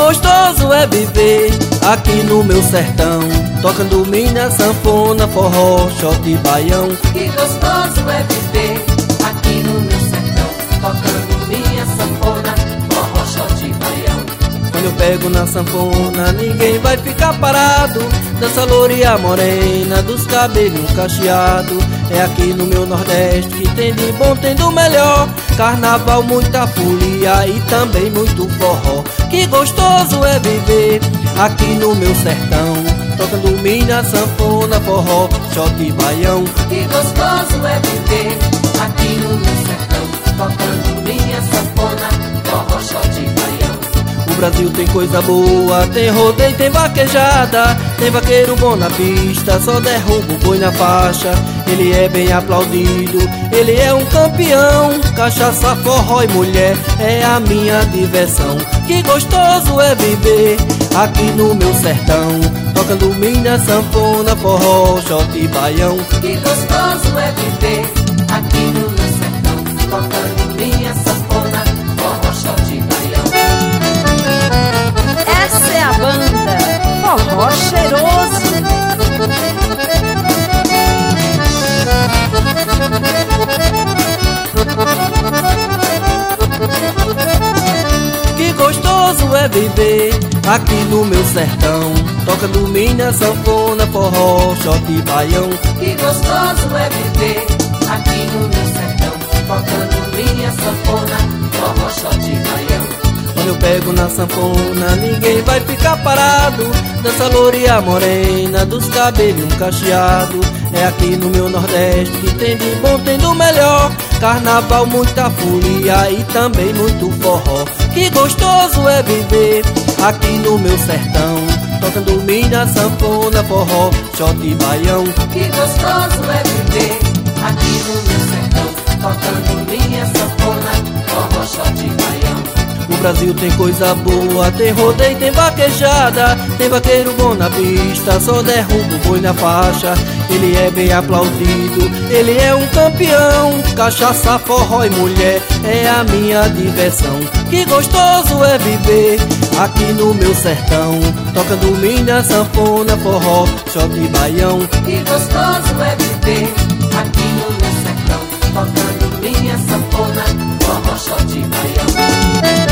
gostoso é viver aqui no meu sertão, tocando minha sanfona, forró, shot e baião. Que gostoso é viver aqui no meu sertão, tocando minha sanfona, forró, shot e baião. Quando eu pego na sanfona, ninguém vai ficar parado. Dança louria morena, dos cabelos cacheado. É aqui no meu Nordeste que tem de bom, tem do melhor. Carnaval, muita folia e também muito forró. Que gostoso é viver aqui no meu sertão, tocando minha sanfona, forró, shot e baião. Que gostoso é viver aqui no meu sertão, tocando minha sanfona, forró, shot e baião. O Brasil tem coisa boa, tem rodeio, tem vaquejada. Tem vaqueiro bom na pista, só derruba o boi na faixa. Ele é bem aplaudido, ele é um campeão. Cachaça, forró e mulher é a minha diversão. Que gostoso é viver aqui no meu sertão, tocando minha sanfona, forró, shot e baião. Que gostoso é viver aqui no meu sertão, tocando minha sanfona, forró, shot e baião. Essa é a banda Forró Cheiroso. Que gostoso é viver aqui no meu sertão, tocando minha sanfona, forró, shot e baião. Que gostoso é viver aqui no meu sertão, tocando minha sanfona, forró, shot e baião. Quando eu pego na sanfona, ninguém vai ficar parado. Dança louria morena, dos cabelos cacheado. É aqui no meu Nordeste que tem de bom, tem do melhor. Carnaval, muita folia e também muito forró. Que gostoso é viver aqui no meu sertão, tocando minha sanfona, forró, shot e baião. Que gostoso é viver aqui no meu sertão, tocando minha sanfona, forró, shot e baião. O Brasil tem coisa boa, tem rodeio, tem vaquejada. Tem vaqueiro bom na pista, só derruba o boi na faixa. Ele é bem aplaudido, ele é um campeão. Cachaça, forró e mulher é a minha diversão. Que gostoso é viver aqui no meu sertão, tocando minha sanfona, forró, shot e baião. Que gostoso é viver aqui no meu sertão, tocando minha sanfona, forró, shot e baião.